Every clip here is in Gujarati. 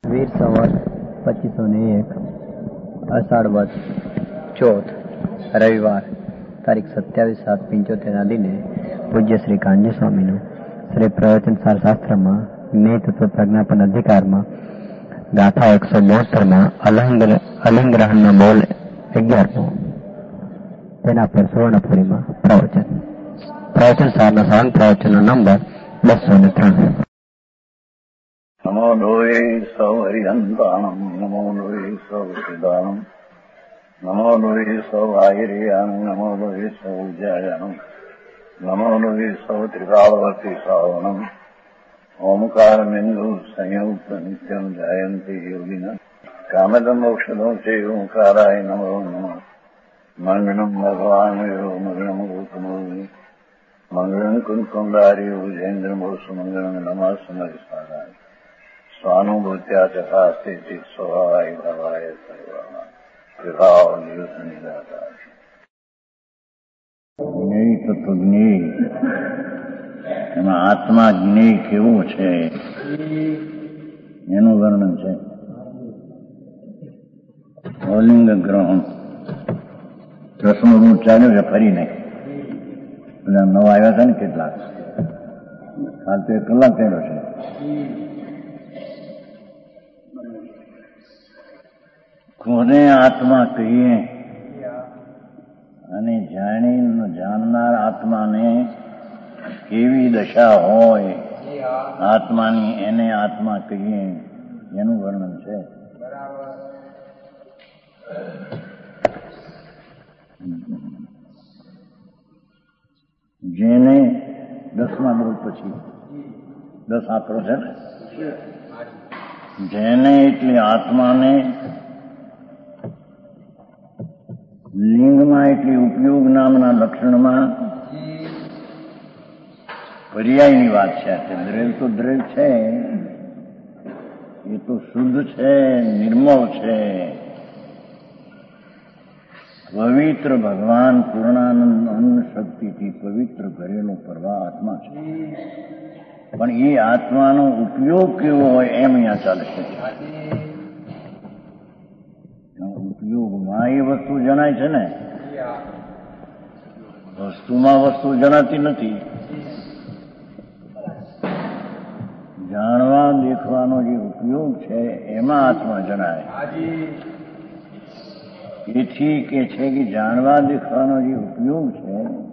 વીર સંવત 2501 અષાઢ વદ ચોથ રવિવાર તારીખ 27/7/75 ના દિને પૂજ્ય શ્રી કાનજી સ્વામીનું શ્રી પ્રવચન સાર શાસ્ત્રમાં જ્ઞેય તત્વ પ્રજ્ઞાપન અધિકારમાં ગાથા 172 અલિંગ્રહણનો બોલ 11મો, તેના પર સુવર્ણપુરીમાં પ્રવચન સારના સાંગ પ્રવચનનો નંબર 203. નમો લોહે સૌ હરિહંતાણમ, નમો લોહે સૌ સિદ્ધાણમ, નમો લોહે સૌ આયર્યાણમ, નમો લોહે સૌ જયાણમ, નમો લોહે સૌ ત્રિકાળવર્તી શ્રાવણમ, ઓમકાર બિંદુ સંયુક્ત નિત્યમ જાયંતી યોગિના કામદમ મોક્ષદો છે ઓંકારાય નમો નમઃ. મંગળમ ભગવાન મંગળમ ગૌતમોની મંગળમ કુંકુંડારી વિજેન્દ્રમોસુ મંગળમ નમઃ સમરિસારાય સ્વાનુભૂત્યા ચકાસ્તે સ્વભાવાય ભાવાય સર્વાના વિભાવ નિદાતા. જ્ઞેય તત્વ જ્ઞેય, એમાં આત્મા જ્ઞેય કેવો છે એનું વર્ણન છે. અલિંગ ગ્રહણ રસમનું ચાલ્યું છે ફરીને. બધા નવા આવ્યા હતા ને કેટલાક, કાલ તો 1 કલાક થયેલો છે. કોને આત્મા કહીએ અને જાણનાર આત્માને કેવી દશા હોય આત્માની, એને આત્મા કહીએ એનું વર્ણન છે. જેને 10મા બોલ પછી 10 આંકડો છે ને, જેને એટલે આત્માને લિંગમાં એટલે ઉપયોગ નામના લક્ષણમાં પર્યાયની વાત છે. દ્રવ્ય તો દ્રવ્ય છે, એ તો શુદ્ધ છે, નિર્મળ છે, પવિત્ર ભગવાન પૂર્ણાનંદ અન્ન શક્તિથી પવિત્ર કરેલો પ્રવાહ આત્મા છે. પણ એ આત્માનો ઉપયોગ કેવો હોય એમ અહીંયા ચાલશે. ઉપયોગમાં એ વસ્તુ જણાય છે ને, વસ્તુમાં વસ્તુ જણાતી નથી. જાણવા દેખવાનો જે ઉપયોગ છે એમાં આત્મા જણાય. એથી કે છે કે જાણવા દેખવાનો જે ઉપયોગ છે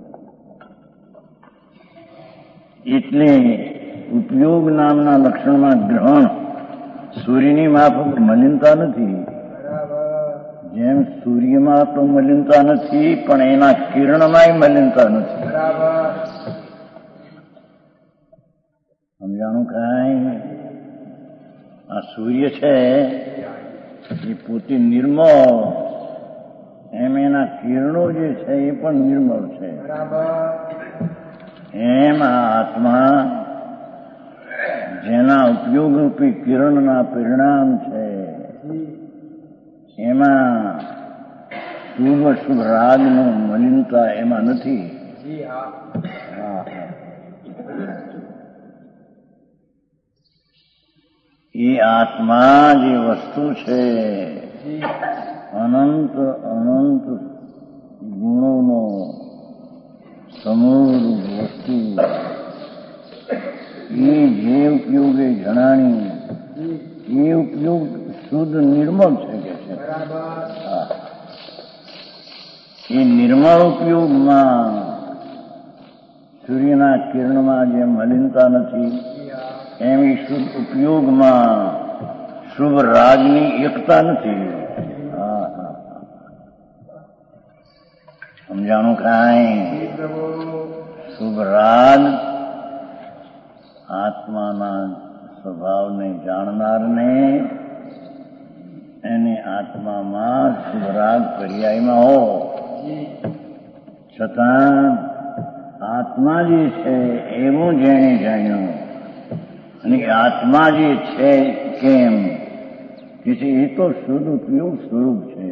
એટલે ઉપયોગ નામના લક્ષણમાં ગ્રહણ. સૂર્યની માફક મલિનતા નથી, જેમ સૂર્યમાં તો મલિનતા નથી પણ એના કિરણમાંય મલિનતા નથી. સમજાણું કાંઈ? આ સૂર્ય છે એ પોતે નિર્મળ, એમ એના કિરણો જે છે એ પણ નિર્મળ છે. એમ આ આત્મા જેના ઉપયોગરૂપી કિરણના પરિણામ છે એમાં શુભ શુભ રાગનું મલિનતા એમાં નથી. એ આત્મા જે વસ્તુ છે અનંત અનંત ગુણોનો સમૂહ વસ્તુ, એ જે ઉપયોગે જણાણી એ ઉપયોગ શુદ્ધ નિર્મળ છે કે છે. એ નિર્મળ ઉપયોગમાં સૂર્યના કિરણમાં જે મલિનતા નથી એમ એ શુદ્ધ ઉપયોગમાં શુભ રાગની એકતા નથી. સમજાણું કાંઈ? શુભ રાગ આત્માના સ્વભાવને જાણનારને એને આત્મામાં શુભ રાગ પર્યાયમાં હો, છતાં આત્મા જે છે એવું જેણે જાણ્યું અને આત્મા જે છે કેમ કે એ તો શુદ્ધ ઉપયોગ સ્વરૂપ છે.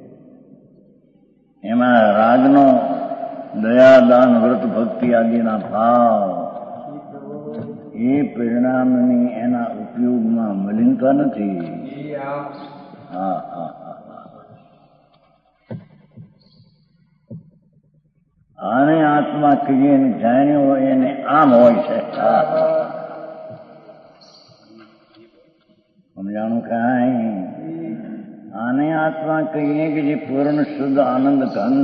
એમાં રાગનો દયા દાન વ્રત ભક્તિ આદિના ભાવ એ પરિણામની એના ઉપયોગમાં મલિનતા નથી. હા હા હા. આને આત્મા કહીએ ને જાણ્યો હોય એને આમ હોય છે. સમજાણું કાંઈ? આને આત્મા કહીએ કે જે પૂર્ણ શુદ્ધ આનંદ ઘન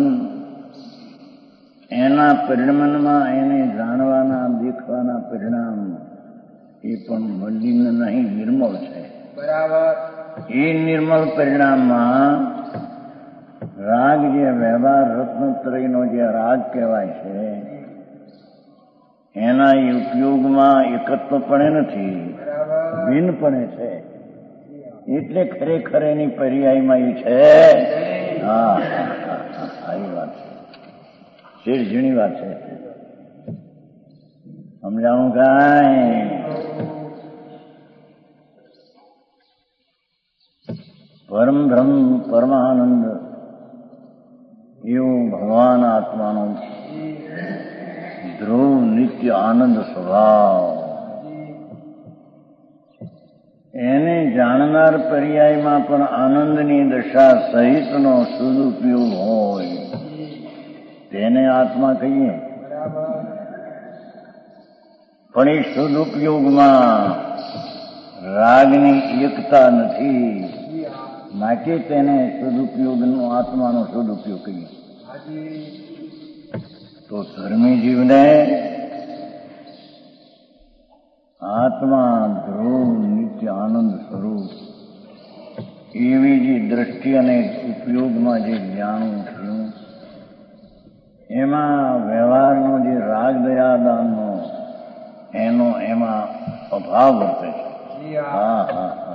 એના પરિણામમાં એને જાણવાના દેખવાના પરિણામ એ પણ મલિન નહીં, નિર્મળ છે. બરાબર. એ નિર્મળ પરિણામમાં રાગ જે વ્યવહાર રત્નત્રયનો જે રાગ કહેવાય છે એના ઉપયોગમાં એકત્વપણે નથી, ભિન્નપણે છે. એટલે ખરેખર એની પર્યાયમાં એ છે. હા આવી વાત છે, શેર ઝીણી વાત છે. સમજાવું કાંઈ? પરમ બ્રહ્મ પરમાનંદ એવું ભગવાન આત્માનો ધ્રુવ નિત્ય આનંદ સ્વભાવ એને જાણનાર પર્યાયમાં પણ આનંદની દશા સહિતનો સદુપયોગ હોય તેને આત્મા કહીએ. પણ એ સદુપયોગમાં રાગની એકતા નથી, માટે તેને સદુપયોગનો આત્માનો સદુપયોગ કહીએ. તો ધર્મી જીવને આત્મા ધ્રુવ નિત્ય આનંદ સ્વરૂપ એવી જે દ્રષ્ટિ અને ઉપયોગમાં જે જાણવું થયું એમાં વ્યવહારનો જે રાગ દયાદાનનો એનો એમાં અભાવ વર્તે છે. હા હા હા.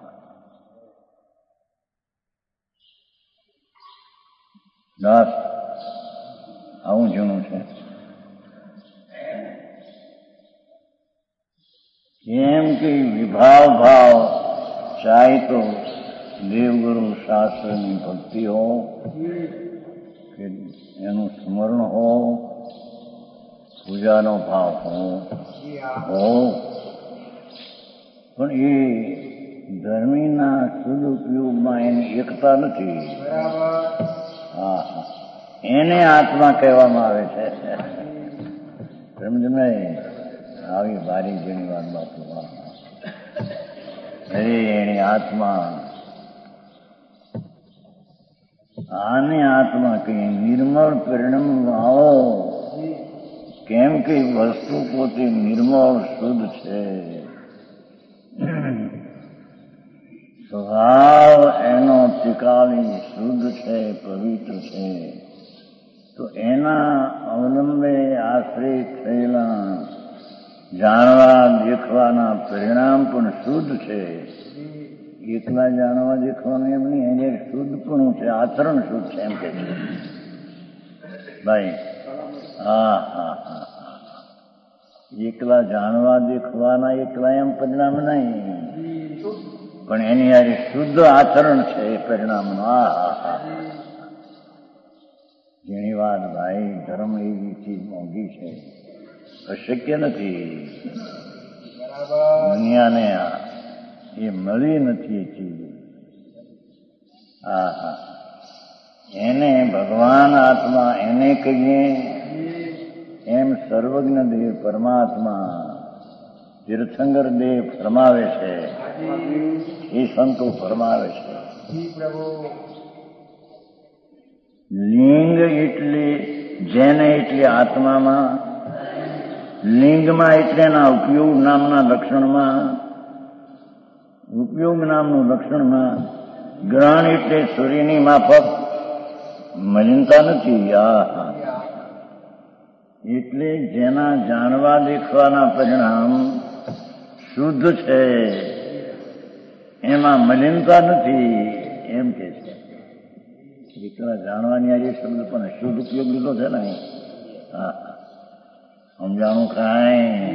દાસ આવું જૂનું છે. કેમ કે વિભાવ ભાવ ચાહે તો દેવગુરુ શાસ્ત્રની ભક્તિ હો કે એનું સ્મરણ હો, પૂજાનો ભાવ હો, પણ એ ધર્મીના સદુપયોગમાં એની એકતા નથી. હા હા. એને આત્મા કહેવામાં આવે છે. સમજ નહીં? આવી બારી જેની વાત બાપુ. અરે એની આત્મા, આને આત્મા કહીએ. નિર્મળ પરિણામ આવો. કેમ કે વસ્તુ પોતે નિર્મળ શુદ્ધ છે, સ્વભાવ એનો ત્રિકાળી શુદ્ધ છે, પવિત્ર છે. તો એના અવલંબે આશ્રિત થયેલા જાણવા દેખવાના પરિણામ પણ શુદ્ધ છે. એકલા જાણવા દેખવાનું એમ નહીં, એને શુદ્ધપણું છે, આચરણ શુદ્ધ છે એમ કે છે ભાઈ. હા હા હા. એકલા જાણવા દેખવાના એકલા એમ પરિણામ નહીં, પણ એની આ શુદ્ધ આચરણ છે એ પરિણામનું. હા હા હા. જેની વાત ભાઈ, ધર્મ એવી ચીજ મોંઘી છે, અશક્ય નથી. દુનિયાને એ મળી નથી એ ચીજ. હા હા. એને ભગવાન આત્મા એને કહીએ. એમ સર્વજ્ઞ દેવ પરમાત્મા તીર્થંકર દેવ ફરમાવે છે, એ સંતો ફરમાવે છે. લિંગ એટલે જેને એટલે આત્મામાં, લિંગમાં એટલે એના ઉપયોગ નામના લક્ષણમાં, ઉપયોગ નામનું લક્ષણમાં, ગ્રહણ એટલે સૂર્યની માફક મલિનતા નથી. આ એટલે જેના જાણવા દેખવાના પરિણામ શુદ્ધ છે, એમાં મલિનતા નથી એમ કે છે. એકલા જાણવાની આ શબ્દ પણ શુદ્ધ ઉપયોગ લીધો છે ને. હા, સમજાણું કાંઈ?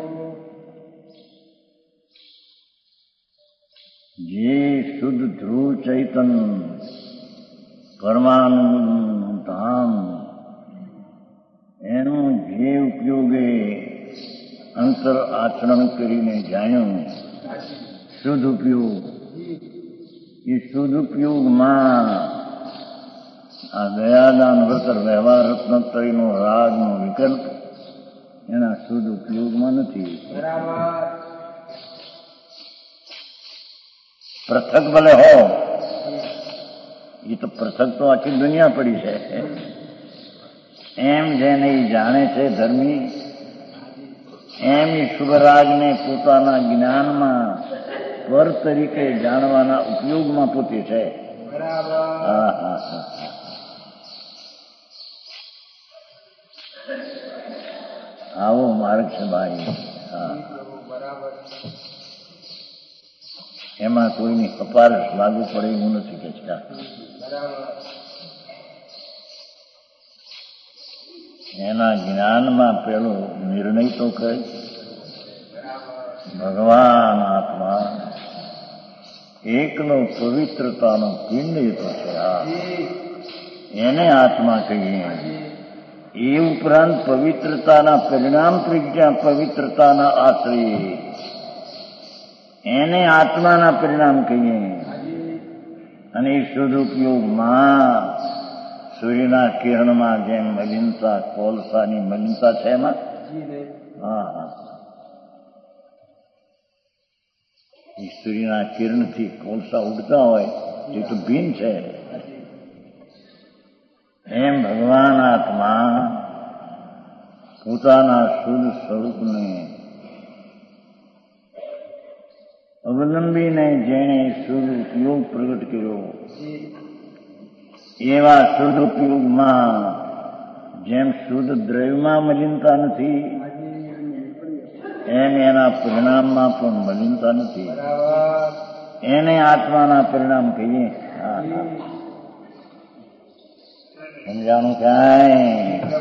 જે શુદ્ધ ધ્રુવ ચૈતન પરમાનંદ ધામ એનું જે ઉપયોગે અંત અંતર આચરણ કરીને જાણ્યું શુદ્ધ ઉપયોગ. એ શુદ્ધ ઉપયોગમાં આ દયાદાન વ્રત વ્યવહાર રત્નત્રયનો રાગનો વિકલ્પ એના શુદ્ધ ઉપયોગમાં નથી. પૃથક ભલે હો, એ તો પૃથક તો આખી દુનિયા પડી છે. એમ જેને એ જાણે છે ધર્મી, એમ એ શુભરાગને પોતાના જ્ઞાનમાં સ્વર તરીકે જાણવાના ઉપયોગમાં પોતે છે. આવો માર્ગ છે ભાઈ. એમાં કોઈની કપારશ લાગુ પડે એવું નથી કે છે. એના જ્ઞાનમાં પેલો નિર્ણય તો કહે ભગવાન આત્મા એકનો પવિત્રતાનો પિંડ તો છે. એને આત્મા કહીએ. એ ઉપરાંત પવિત્રતાના પરિણામ પ્રજ્ઞા પવિત્રતાના આશ્રય એને આત્માના પરિણામ કહીએ. અને એ શુદ્ધ ઉપયોગમાં સૂર્યના કિરણમાં જેમ મલિનતા, કોલસાની મલિનતા છે એમાં. એ સૂર્યના કિરણથી કોલસા ઉડતા હોય એ તો ભીન છે. એમ ભગવાન આત્મા પોતાના શુદ્ધ સ્વરૂપને અવલંબીને જેણે શુદ્ધ ઉપયોગ પ્રગટ કર્યો, એવા શુદ્ધ ઉપયોગમાં જેમ શુદ્ધ દ્રવ્યમાં મલિનતા નથી, એમ એના પરિણામમાં પણ મલિનતા નથી. એને આત્માના પરિણામ કહીએ. સમજાણું કાંઈ?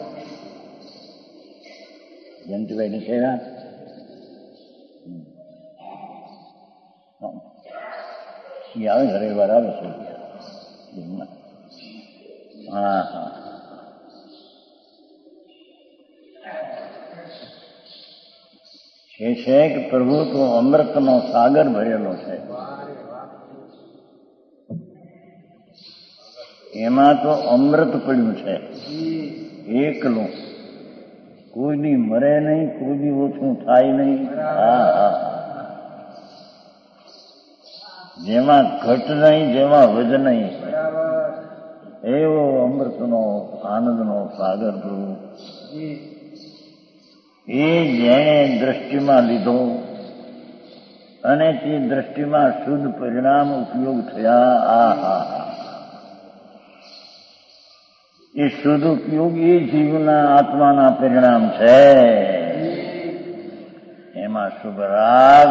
જયંતિભાઈ ની સેવા આવે ઘરે વાર આવે છે. છે કે પ્રભુ તો અમૃતનો સાગર ભરેલો છે. એમાં તો અમૃત પડ્યું છે એકલું. કોઈ દી મરે નહીં, કોઈ દી ઓછું થાય નહીં. જેમાં ઘટ નહીં, જેમાં વધ નહીં, એવો અમૃતનો આનંદનો સાગર પ્રભુ. એ જેણે દ્રષ્ટિમાં લીધો અને તે દ્રષ્ટિમાં શુદ્ધ પરિણામ ઉપયોગ થયા. એ શુદ્ધ ઉપયોગ એ જીવના આત્માના પરિણામ છે. એમાં શુભ રાગ,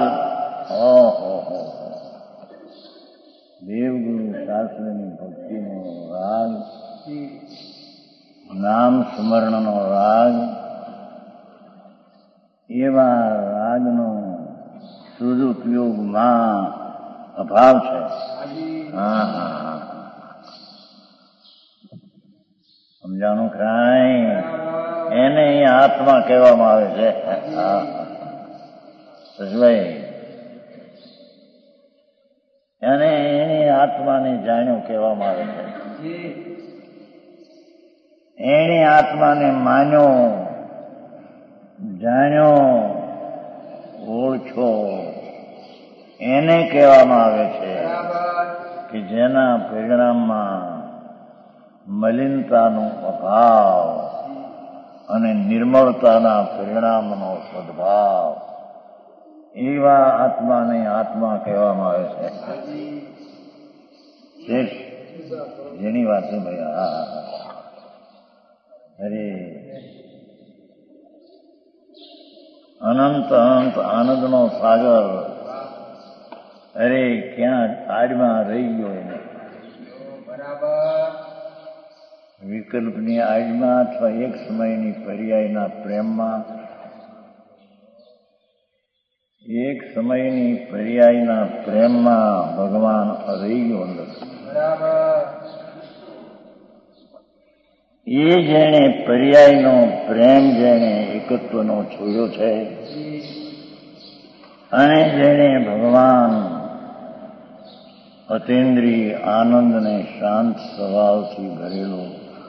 દેવગુરુ શાસ્ત્રની ભક્તિનો રાગ, નામ સ્મરણનો રાગ, એવા રાગનો શુદ્ધ ઉપયોગમાં અભાવ છે. સમજાણું કાંઈ? એને આત્મા કહેવામાં આવે છે. એને એની આત્માને જાણ્યો કહેવામાં આવે છે. એની આત્માને માન્યો, જાણ્યો, ઓળખો એને કહેવામાં આવે છે કે જેના પરિણામમાં મલિનતાનો અભાવ અને નિર્મળતાના પરિણામનો સદભાવ, એવા આત્માને આત્મા કહેવામાં આવે છે. જેની વાત છે ભાઈ. અરે અનંત અનંત આનંદનો સાગર, અરે ક્યાં આડમાં રહી ગયો એને. વિકલ્પની આડમાં અથવા એક સમયની પર્યાયના પ્રેમમાં, એક સમયની પર્યાયના પ્રેમમાં ભગવાન રહી ગયો અંદર. એ જેણે પર્યાયનો પ્રેમ જેણે એકત્વનો છોડ્યો છે અને જેણે ભગવાન અતેન્દ્રિય આનંદને શાંત સ્વભાવથી ભરેલો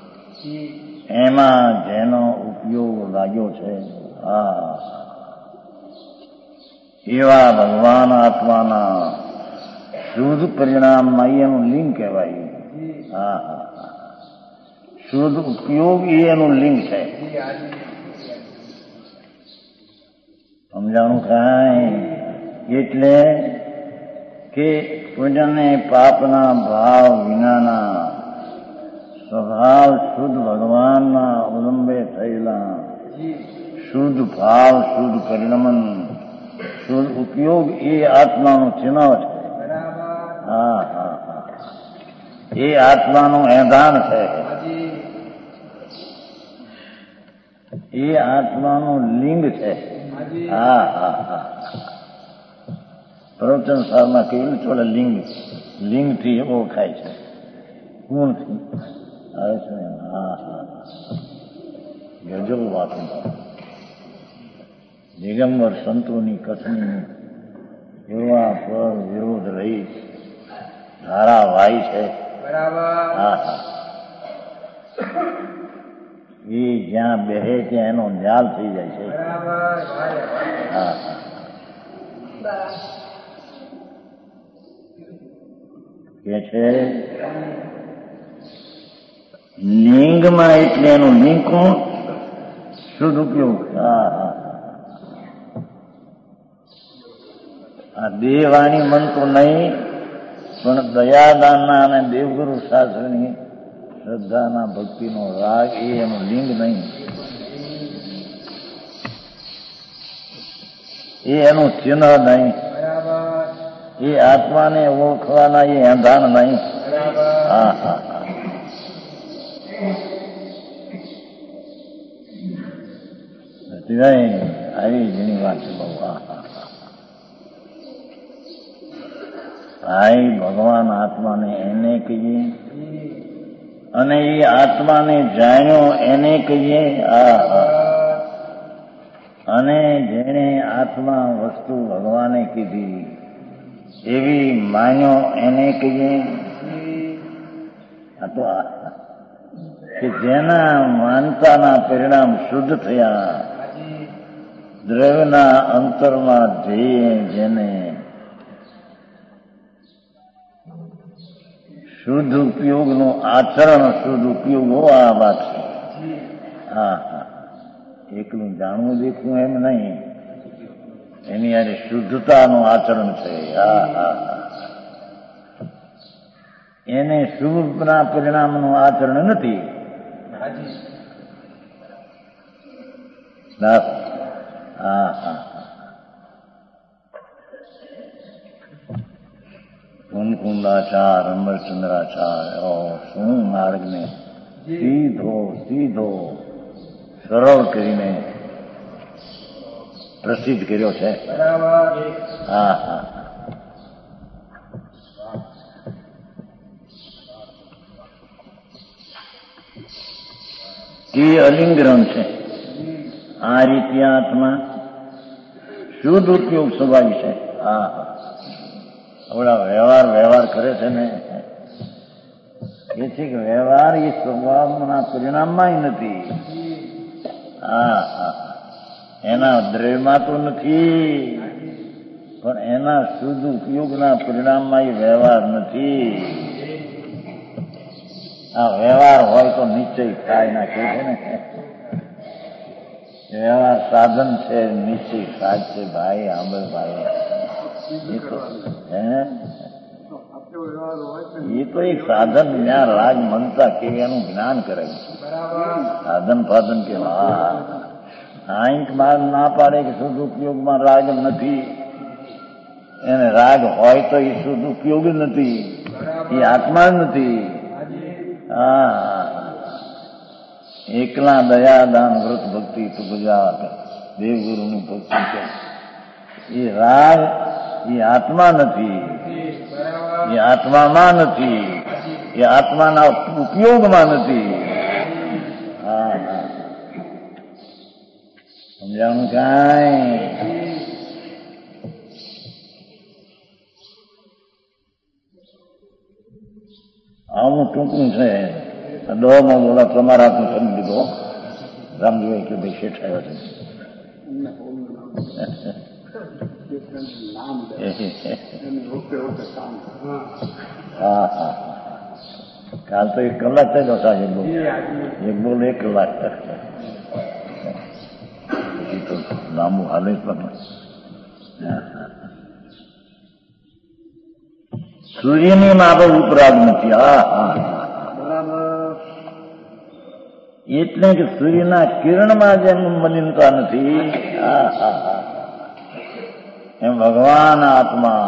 એમાં જેનો ઉપયોગ લાગ્યો છે એવા ભગવાન આત્માના શુદ્ધ પરિણામમાં એનું લિંગ કહેવાય. શુદ્ધ ઉપયોગ એનું લિંગ છે. સમજાણું કાંઈ? એટલે કે પુણ્યને પાપના ભાવ વિનાના સ્વભાવ શુદ્ધ ભગવાનના અવલંબે થયેલા શુદ્ધ ભાવ શુદ્ધ પરિણમન શુદ્ધ ઉપયોગ એ આત્માનું ચિહ્ન છે. એ આત્માનું એંધાન છે. એ આત્માનું લિંગ છે. પ્રવચન સારમાં કહેલું ચોલે લિંગ લિંગથી ઓળખાય છે. ગુણથી આવે છે. ગજબ વાતો દિગંબર સંતોની કથની એવા પર વિરોધ રહી ધારાવાહી છે. એ જ્યાં બેહે ત્યાં એનો ન્યાલ થઈ જાય છે. કે છે લિંગમાં એટલે એનું લિંગ કોણ? શુદ્ધ ઉપયોગ. આ દેહવાણી મન તો નહીં, પણ દયાદાનના અને દેવગુરુ શાસ્ત્રની શ્રદ્ધાના ભક્તિનો રાગ એ એનું લિંગ નહીં. એ એનું ચિહ્ન નહીં. એ આત્માને ઓળખવાના એ એંધાન નહીં. આવી જેની વાત છે બહુ. ભાઈ ભગવાન આત્માને એને કહીએ અને એ આત્માને જાણ્યો એને કહીએ. અને જેણે આત્મા વસ્તુ ભગવાને કીધી એવી માન્યો એને કહીએ. આ તો કે જેના માનતાના પરિણામ શુદ્ધ થયા, દ્રવ્યના અંતરમાં ધ્યેય જેને શુદ્ધ ઉપયોગનું આચરણ શુદ્ધ ઉપયોગો આ વાત છે. એકલું જાણવું દેખવું એમ નહીં, એની યારે શુદ્ધતાનું આચરણ છે. એને શુભના પરિણામનું આચરણ નથી. કુંકુંદાચાર અમરચંદ્રાચાર્ય શું માર્ગને સીધો સીધો સરળ કરીને પ્રસિદ્ધ કર્યો છે. એ અલિંગરણ છે. આ રીતે આત્મા શુદ્ધ ઉપયોગ સ્વભાવી છે. આપણા વ્યવહાર કરે છે ને એ છે કે વ્યવહાર એ સ્વભાવના પરિણામમાં નથી. એના દ્રવ્યમાં તો નથી, પણ એના શુદ્ધ ઉપયોગના પરિણામમાં એ વ્યવહાર નથી. આ વ્યવહાર હોય તો નિશ્ચય થાય ના કહે છે ને. વ્યવહાર સાધન છે, નિશ્ચય સાધ છે. ભાઈ આંબળ ભાઈ એ તો એક સાધન જ્ઞાન રાગ મનતા કેવી એનું જ્ઞાન કરે. સાધન ફાધન કે આંક માર ના પાડે કે શુદ્ધ ઉપયોગમાં રાગ નથી. એને રાગ હોય તો એ શુદ્ધ ઉપયોગ નથી, એ આત્મા નથી. એકલા દયાદાન વ્રત ભક્તિ તો ગુજરાત દેવગુરુની ભક્તિ છે. એ રાગ એ આત્મા નથી, એ આત્મામાં નથી, એ આત્માના ઉપયોગમાં નથી. સમજાણું કાંઈ? આવું ટૂંકું છે. દોમાં બોલા તમારા હાથનું કરી દીધો. રામજીભાઈ કે ભાઈ શેઠ આવ્યો છે. હા હા, કાલ તો 1 કલાક થયો સાહેબ. એક બોલ 1 કલાક. પછી તો લાંબુ હાલે પણ. સૂર્યની માફક ઉપરાગ નથી. હા હા, એટલે કે સૂર્યના કિરણમાં જેમ મલિનતા નથી, હા હા હા, એમ ભગવાન આત્મા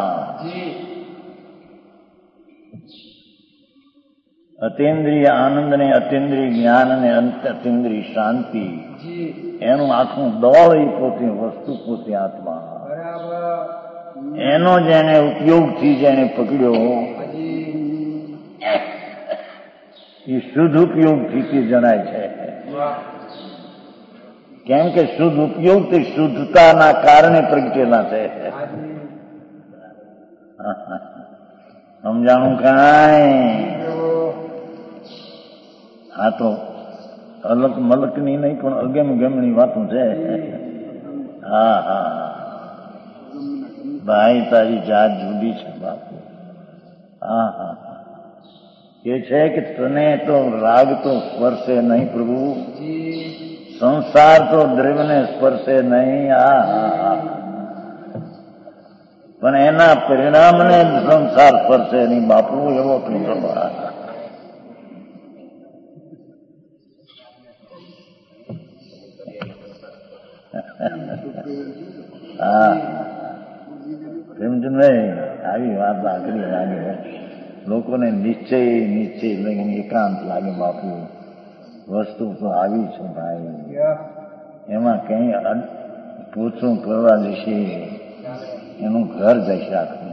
અતિન્દ્રિય આનંદ ને અતિન્દ્રિય જ્ઞાન ને અતિન્દ્રિય શાંતિ, એનું આખું દોળ એ પોતે વસ્તુ, પોતે આત્મા. એનો જેને ઉપયોગથી જેને પકડ્યો એ શુદ્ધ ઉપયોગથી તે જણાય છે. કેમ કે શુદ્ધ ઉપયોગ તે શુદ્ધતાના કારણે પ્રગટેલા છે. સમજાણું કાંઈ? આ તો અલગ મલકની નહીં પણ અગેમ ગમની વાતો છે. હા હા, ભાઈ તારી જાત જુદી છે બાપુ. હા હા, એ છે કે તને તો રાગ તો સ્પર્શે નહીં પ્રભુ, સંસાર તો દ્રવ્યને સ્પર્શે નહીં. હા હા હા, પણ એના પરિણામને સંસાર સ્પર્શે નહીં બાપુ. એવો તું પ્રભા. હા, પ્રેમચંદભાઈ આવી વાત આગળ લાગે. લોકોને નિશ્ચય લઈને એકાંત લાગે બાપુ. વસ્તુ તો આવી છે ભાઈ, એમાં કઈ પૂછું કરવા જશે એનું ઘર જશે આખું.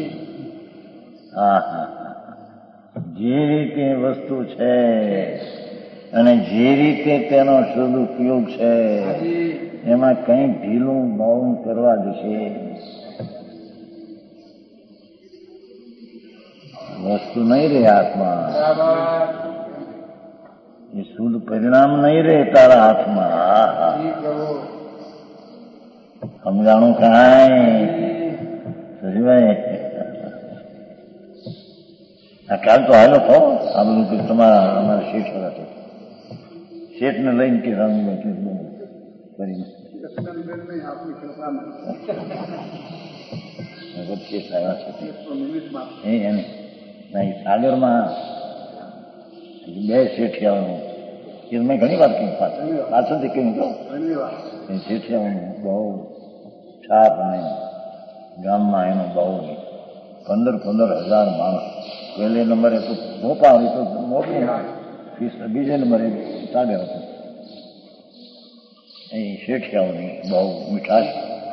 હા હા, જે રીતે વસ્તુ છે અને જે રીતે તેનો શુદ્ધ ઉપયોગ છે એમાં કઈ ઢીલું બહું કરવા જશે વસ્તુ નહીં રહે આત્મા. એ શુદ્ધ પરિણામ નહીં રહે તારા હાથમાં. સમજાણું કાંઈ? સજીભાઈ આ કાલ તો હાલો થો. આ બધું કે તમારા અમારા શેઠ હતા, શેઠને લઈને કે રામભાઈ કે કરીને શેઠ આવ્યા છે એને સાગરમાં 2 શેઠિયાઓનું એ મેં ઘણી વાર કહ્યું, પાછળથી કહ્યું તો એ શેઠિયાઓનું બહુ છાપ અને ગામમાં એનું બહુ 15,000 માણસ. પહેલે નંબરે તો ભોપાલ તો મોટું, બીજે નંબરે સાગર હતું. એ શેઠિયાઓની બહુ મીઠાશ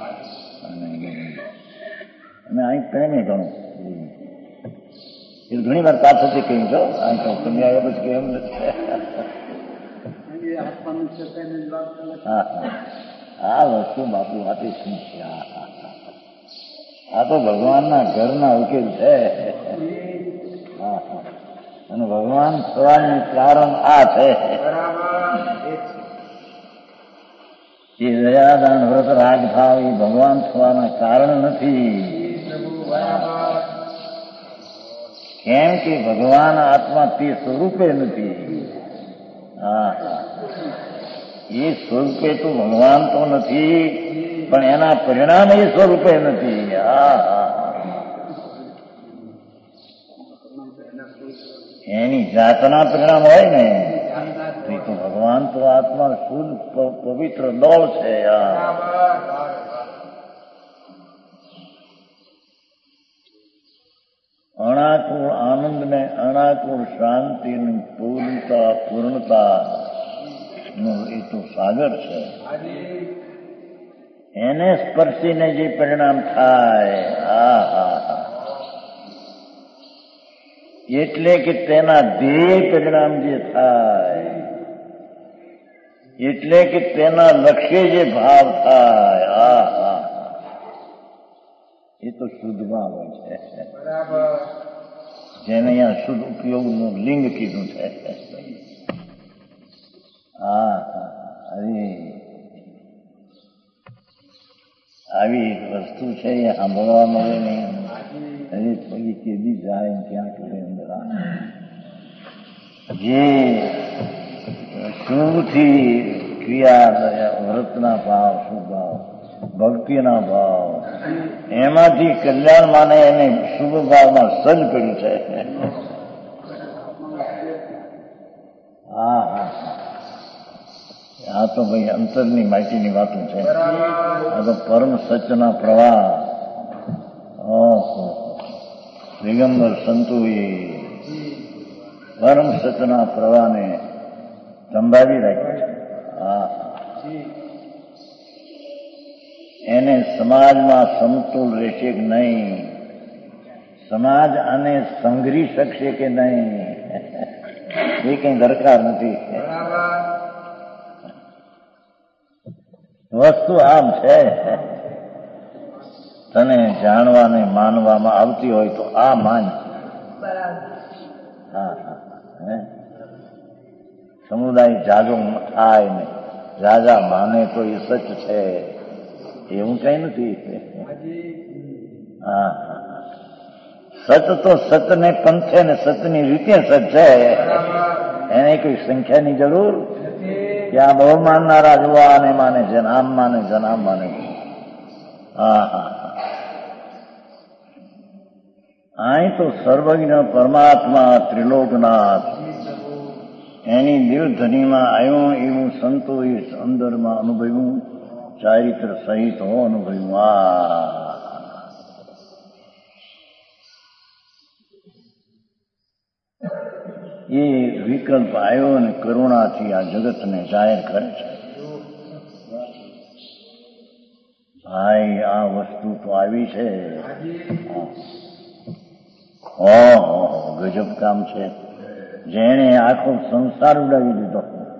અને અહીં પ્રેમે ઘણું. એ ઘણી વાર પાછળથી કહ્યું છો, અહીં તો તમે આવ્યા પછી કેમ નથી. હા હા, આ વસ્તુ બાપુ આપી શું છે? આ તો ભગવાનના ઘરના ઉકેલ છે. હા હા, અને ભગવાન થવાનું કારણ આ છે. એ દયાદાન વ્રત રાગ ભાવ એ ભગવાન થવાના કારણ નથી. કેમ કે ભગવાન આત્મા તે સ્વરૂપે નથી. હા, એ સ્વરૂપે તો ભગવાન તો નથી, પણ એના પરિણામ એ સ્વરૂપે નથી. હા હા, એની જાતના પરિણામ હોય ને તો ભગવાન તો આત્મા શુદ્ધ પવિત્ર દોળ છે. અણાકુળ આનંદ ને અણાકુળ શાંતિની પૂર્ણતા નો એ તો સાગર છે. એને સ્પર્શીને જે પરિણામ થાય, હા હા હા, એટલે કે તેના ધ્યેય પરિણામ જે થાય એટલે કે તેના લક્ષ્ય જે ભાવ થાય એ તો શુદ્ધમાં હોય છે. જેને અહીંયા શુદ્ધ ઉપયોગનું લિંગ કીધું છે. આવી એક વસ્તુ છે એ સાંભળવા મળે નહીં. હજી પગી કેદી જાય ત્યાં કરે અંદર જે શુભથી ક્રિયા વ્રતના ભાવ, શુભ ભાવ, ભક્તિના ભાવ, એમાંથી કલ્યાણ માને એને શુભ ભાવમાં સજ્જ કર્યું છે. આ તો ભાઈ અંતરની માહિતીની વાતો છે. આ તો પરમ સચના પ્રવાહ દિગંબર સંતોએ પરમ સચના પ્રવાહને સંભાળી રાખ્યો છે. એને સમાજમાં સમતોલ રહેશે કે નહીં, સમાજ આને સંઘરી શકશે કે નહીં, એ કઈ દરકાર નથી. વસ્તુ આમ છે, તને જાણવાને માનવામાં આવતી હોય તો આ માન. સમુદાય જાજો થાય ને જાજા માને તો એ સચ છે એવું કઈ નથી. સચ તો સચને પંથે ને સચની રીતે સચ છે. એને કોઈ સંખ્યાની જરૂર કે આ બહુ માનનારા જોવા આને માને છે, આમ માને છે, આમ માને છે. અહીં તો સર્વજ્ઞ પરમાત્મા ત્રિલોકનાથ એની દિલધનીમાં આવ્યું એવું સંતોએ અંદરમાં અનુભવ્યું, ચારિત્ર સહિત અનુભવ્યું. એ વિકલ્પ આવ્યો અને કરુણાથી આ જગતને જાહેર કરે છે. ભાઈ આ વસ્તુ તો આવી છે, ગજબ કામ છે. જેણે આખો સંસાર ઉડાવી દીધો.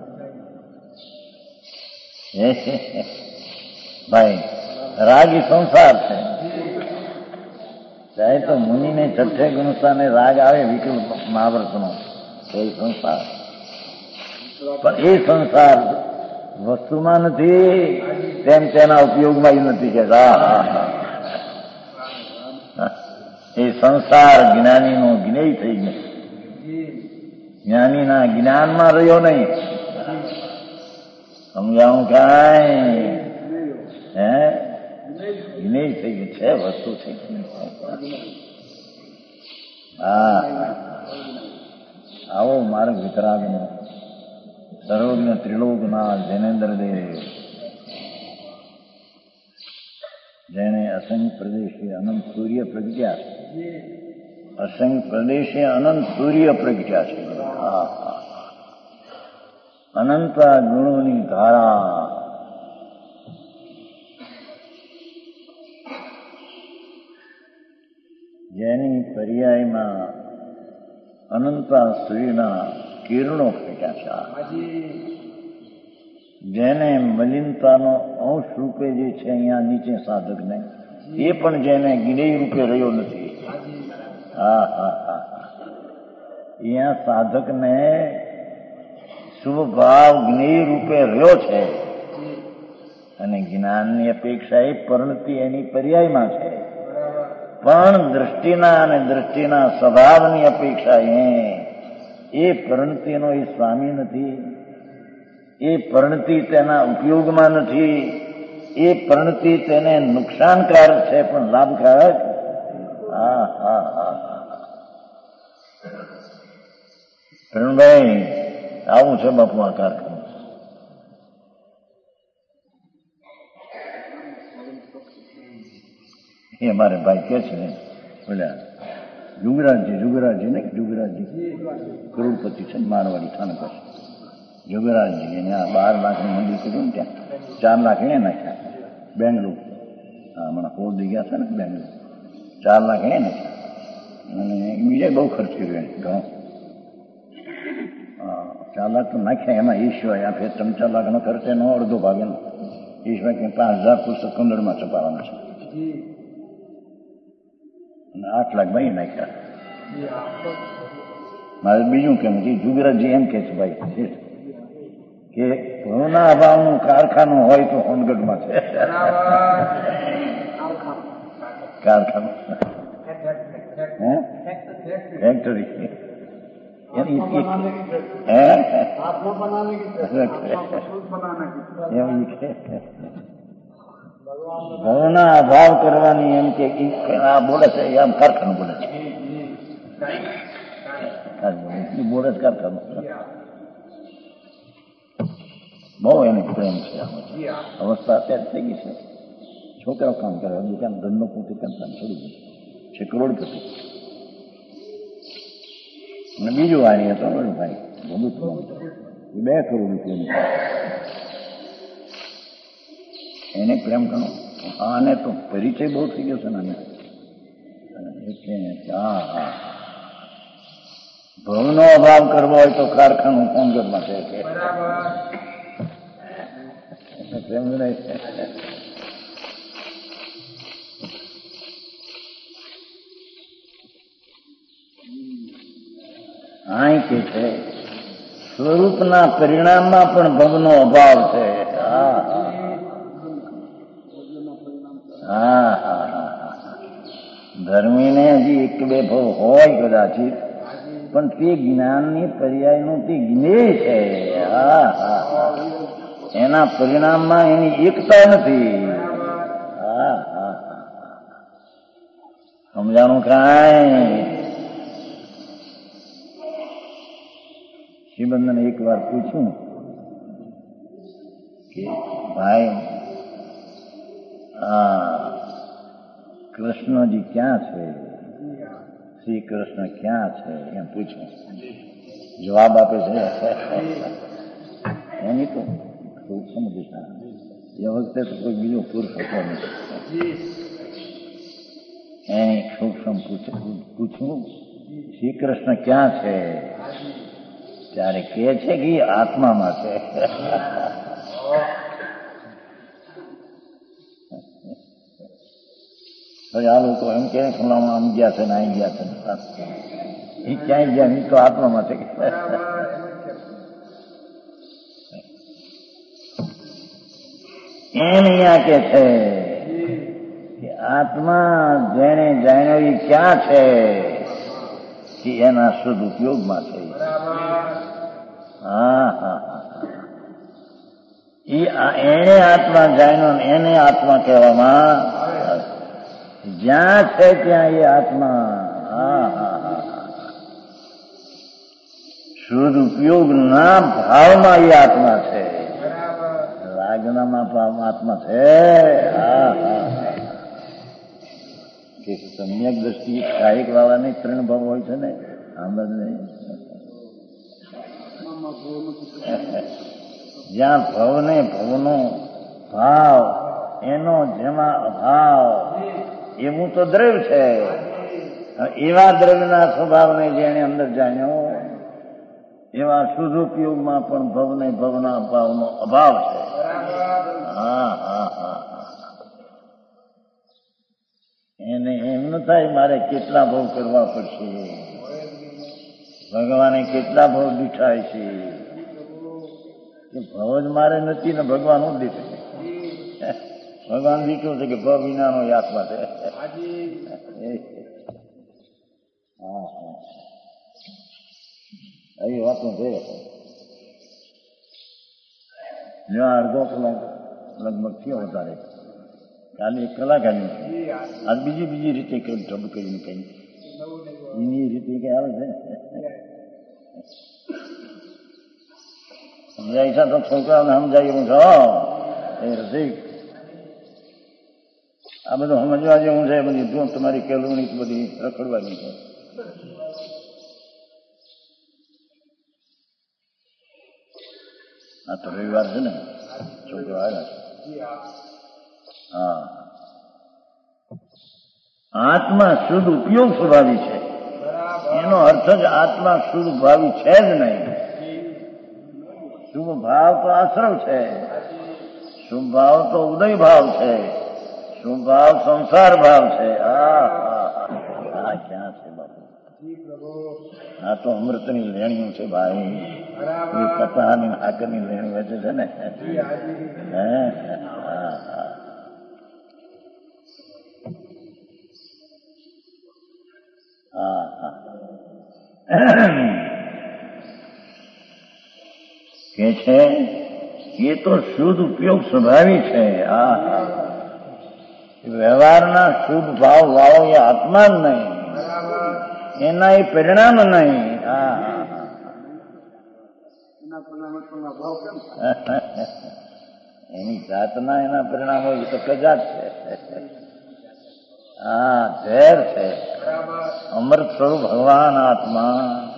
ભાઈ રાગ સંસાર છે. ચાહે તો મુનિને છઠ્ઠે ગુણસ્થાને રાગ આવે વિકલ્પ મહાવ્રતનો, એ સંસાર. પણ એ સંસાર વસ્તુમાં નથી, તેમ તેના ઉપયોગમાં નથી કે એ સંસાર જ્ઞાનીનો જ્ઞેય થઈ ગયો. જ્ઞાનીના જ્ઞાનમાં રહ્યો નહીં. સમજાવું કાંઈ જ્ઞેય થઈ ગયું છે, વસ્તુ થઈ ગઈ. આવો માર્ગ વિતરાગનો સર્વજ્ઞ ત્રિલોકનાથ જૈનેન્દ્રદેવ, જેણે અસંખ્ય પ્રદેશે અનંત સૂર્ય પ્રગટ્યા છે. અસંખ્ય પ્રદેશે અનંત સૂર્ય પ્રગટ્યા છે. અનંત ગુણોની ધારા જેની પર્યાયમાં અનંતા સૂર્યના કિરણો ફેંક્યા છે. જેને મલિનતાનો અંશ રૂપે જે છે અહીંયા નીચે સાધકને, એ પણ જેને જ્ઞેય રૂપે રહ્યો નથી. અહીંયા સાધકને શુભ ભાવ જ્ઞેય રૂપે રહ્યો છે, અને જ્ઞાનની અપેક્ષા એ પરિણતિ એની પર્યાયમાં છે. પણ દ્રષ્ટિના અને દ્રષ્ટિના સ્વભાવની અપેક્ષા એ પરિણતિનો એ સ્વામી નથી. એ પરિણતિ તેના ઉપયોગમાં નથી. એ પરિણતિ તેને નુકસાનકારક છે પણ લાભકારક. કિરણભાઈ આવું છે બાપુ આ કાર્યક્રમ. એ અમારે ભાઈ કે છે બોલ્યા જુગરાજી ને કરોડપતિ છે મારવાડી થાનક પાસે જુગરાજી એને આ 12 લાખનું મંદિર કર્યું ને ત્યાં 4 લાખ એને નાખ્યા. બેંગ્લોર હમણાં હોદી ગયા છે ને બેંગ્લોર, 4 લાખ એને નાખ્યા. અને બીજા બહુ ખર્ચ કર્યો એને ઘણો. 4 લાખ તો નાખ્યા એમાં ઈશ્વર આ ફેર 3-4 લાખનો ખર્ચ એનો અડધો ભાગ એનો ઈશ્વર કે 5,000 પુસ્તક કન્નડમાં છપાવાના છે અને 8 લાખ ભાઈ નાખ્યા. મારે બીજું કેમ કે જુગરાજી એમ કે છે ભાઈ કે ભવના અભાવનું કારખાનું હોય તો હોનગઢમાં છે. કારખાનું ફેક્ટરી ભવના અભાવ કરવાની એમ કે આ બોલે છે આમ કારખાનું બોલે છે બોલે છે કારખાનું બહુ એને પ્રેમ છે. અવસ્થા અત્યારે થઈ ગઈ છે. છોકરાઓ કામ કરે દુકાન ધંધો પોતે કામ છોડી દે છે. કરોડપતિ અને બીજું વાણી હતો ભાઈ બધું 2 કરોડ રૂપિયા એને પ્રેમ કરો. આને તો પરિચય બહુ થઈ ગયો છે ને એટલે હા ભવનો અભાવ કરવો હોય તો કારખાનું કોંગરમાં છે કે પ્રેમ નહીં. હા કે છે સ્વરૂપના પરિણામમાં પણ ભવનો અભાવ છે. ધર્મીને હજી 1-2 ભવ હોય કદાચિત પણ તે જ્ઞાનની પર્યાયનું તે જ્ઞેય છે. એના પરિણામમાં એની એકતા નથી. સમજાણું કાંઈ? શ્રીબંધને એક વાર પૂછ્યું કે ભાઈ કૃષ્ણજી ક્યાં છે? શ્રી કૃષ્ણ ક્યાં છે એમ પૂછ્યું. જવાબ આપે છે એની તો સૂક્ષ્મ દિશા. એ વખતે તો કોઈ બીજો પુરુષ હતો નથી. એની સૂક્ષ્મ પૂછ્યું શ્રી કૃષ્ણ ક્યાં છે? ત્યારે કે છે કે આત્મામાં છે. આ લોકો એમ કે ફલાણા આમ ગયા છે ને અહીં ગયા છે એ ક્યાંય ગયા એ તો આત્મામાં છે. એમ અહીંયા કે છે કે આત્મા જેને જાણ્યો એ ક્યાં છે કે એના સદુપયોગમાં છે. એને આત્મા જાણ્યો ને એને આત્મા કહેવામાં જ્યાં છે ત્યાં એ આત્મા શુદ્ધ ઉપયોગના ભાવમાં એ આત્મા છે. લાગનામાં ભાવમાં આત્મા છે. સમ્યક દ્રષ્ટિ કાયિક વાળાની 3 ભાવ હોય છે ને આમ જ નહીં. જ્યાં ભવને ભવનો ભાવ એનો જેમાં અભાવ એવું તો દ્રવ્ય છે. એવા દ્રવ્યના સ્વભાવને જેને અંદર જાણ્યો એવા શુદ્ધ ઉપયોગમાં પણ ભવને ભવના ભાવનો અભાવ છે. એને એમ ન થાય મારે કેટલા ભવ કરવા પડશે, ભગવાને કેટલા ભવ દીઠાય છે. ભવ જ મારે નથી ને ભગવાન જ દીઠે. ભગવાન દીઠું છે કે ભવ વિનાનો આત્મા છે. આવી વાતો છે. અડધો કલાક લગભગ થયો વધારે. કાલે 1 કલાક આવ્યું છે. આજ બીજી રીતે ઢબ કરીને કઈ એની રીતે કઈ આવે છે. સમજાય છે તો છોકરાઓને સમજાય એવું છો એ રસિક. આ બધું સમજવા જેવું છે. બધી જો તમારી કેળવણી બધી રખડવાની છે. આ તો રવિવાર છે ને, છોકરો આવ્યા છે. આત્મા શુદ્ધ ઉપયોગ સ્વભાવી છે. એનો અર્થ જ આત્મા શુદ્ધ ભાવી છે જ નહીં. શુભ ભાવ તો આશ્રવ છે, શુભ ભાવ તો ઉદય ભાવ છે, શુભ ભાવ સંસાર ભાવ છે. આ ક્યાં છે બાપુ? આ તો અમૃતની લેણીઓ છે ભાઈ. એ કથાની હાકરની લેણી વચ્ચે છે ને. કે છે એ તો શુદ્ધ ઉપયોગ સ્વભાવી છે. વ્યવહારના શુદ્ધ ભાવ વાળો એ આત્મા જ નહીં, એના એ પરિણામ નહીં. એની જાતના એના પરિણામો તો કજાત છે. ઝેર છે. અમૃત સ્વરૂપ ભગવાન આત્મા,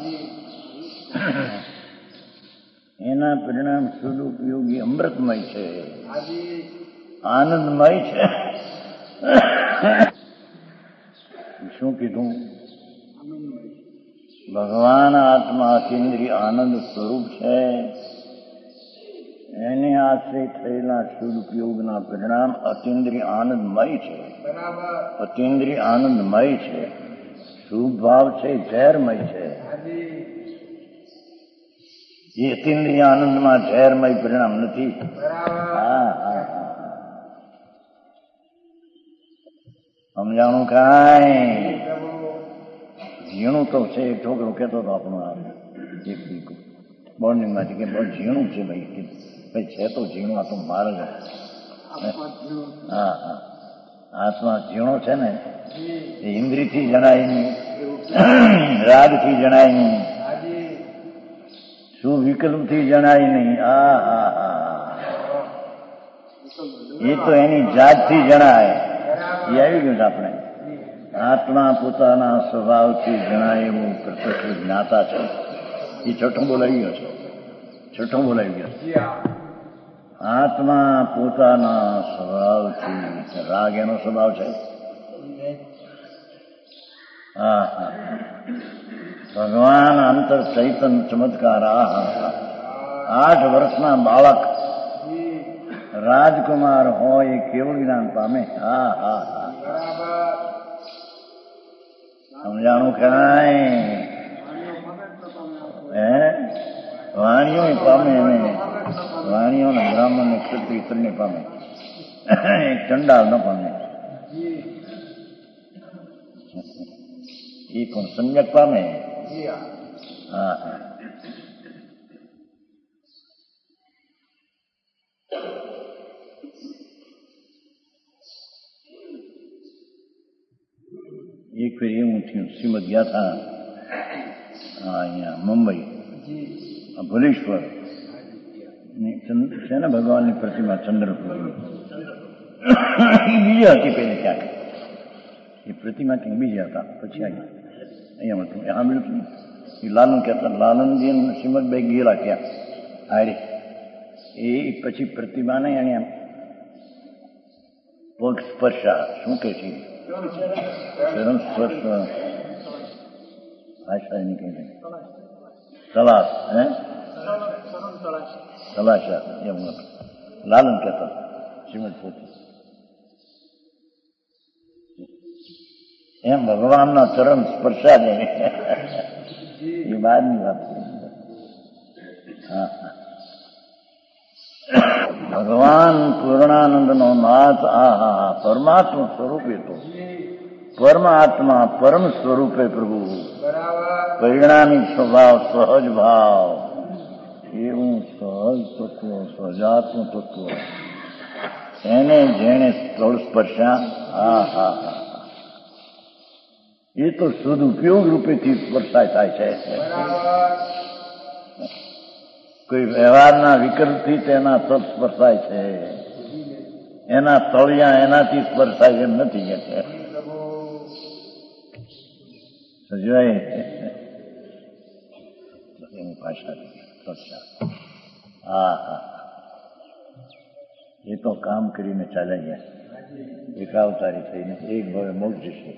એના પરિણામ શુદ્ધ ઉપયોગી અમૃતમય છે, આનંદમય છે. શું કીધું? ભગવાન આત્મા અતિન્દ્રિય આનંદ સ્વરૂપ છે. એને આશ્રય થયેલા શુદ્ધ ઉપયોગના પરિણામ અતિન્દ્રિય આનંદમય છે. અતિન્દ્રિય આનંદમય છે. શુભ ભાવ છે, ઝેરમય છે. એ અતિન્દ્રિય આનંદમાં ઝેરમય પરિણામ નથી. સમજાણું કાંઈ? ઝીણું તો છે. એક છોકરો કહેતો હતો આપણો એક બોર્ડિંગમાંથી કે બહુ ઝીણું છે ભાઈ. ભાઈ છે તો ઝીણું, આ તો મારે જ. આત્મા ઝીણો છે ને, એ ઇન્દ્રિયથી જણાય નહીં, રાગથી જણાય નહીં, સુવિકલ્પથી જણાય નહીં. એ તો એની જાતથી જણાય. એ આવી ગયું છે આપણે. આત્મા પોતાના સ્વભાવથી જણાય એવું પ્રત્યક્ષ જ્ઞાતા છે. એ છઠ્ઠો બોલાવી ગયો છે. છઠ્ઠો બોલાવી ગયો છે. આત્મા પોતાના સ્વભાવથી, રાગ એનો સ્વભાવ છે. ભગવાન અંતર ચૈતન ચમત્કાર. 8 વર્ષના બાળક રાજકુમાર હોય એ કેવું જ્ઞાન પામે. સમજાણું કાંઈ? વાણીઓ પામે એને. વાણીઓને બ્રાહ્મણ ને ક્ષત્રિય ત્રણને પામે. ચંડાલ ન પામે. એ પણ સમ્યક પામે. એક ફેર એવું થયું, શ્રીમદ ગયા હતા અહીંયા મુંબઈ, ભુલેશ્વર છે ને ભગવાનની પ્રતિમા ચંદ્રપુર. બીજી હતી પહેલે ક્યાંક, એ પ્રતિમા ક્યાંક બીજા હતા. પછી અહીંયા હતું સાંભળ્યું. એ લાલન કહેતા, લાલનજી શ્રીમદભાઈ ગયેલા ક્યાં હારે. એ પછી પ્રતિમાને એને પગ સ્પર્શા શું કે છે, ચરણ સ્પર્શ ભાષા એની કઈ નહીં, તલાશ તલાશા એમ લાલન કહેતા શ્રીમદ પોતે. એમ ભગવાનના ચરણ સ્પર્શા જાય એ બહારની વાત છે. ભગવાન પૂર્ણાનંદનો નાથ. પરમાત્મા સ્વરૂપે તો પરમાત્મા પરમ સ્વરૂપે પ્રભુ પરિણામી સ્વભાવ સહજ ભાવ એવું સહજ તત્વ સહજાત્મ તત્વ એને જેણે સ્થળ સ્પર્શા એ તો શુદ્ધ ઉપયોગ રૂપેથી સ્પર્શાય થાય છે. કોઈ વ્યવહારના વિકલ્પથી તેના તપ સ્પર્શાય છે. એના તળિયા એનાથી સ્પર્શાય એમ નથી કે છે. સમજાય? એની ભાષા એ તો કામ કરીને ચાલ્યા ગયા. એકાવતારી થઈને એક ભવે મોક્ષ જશે.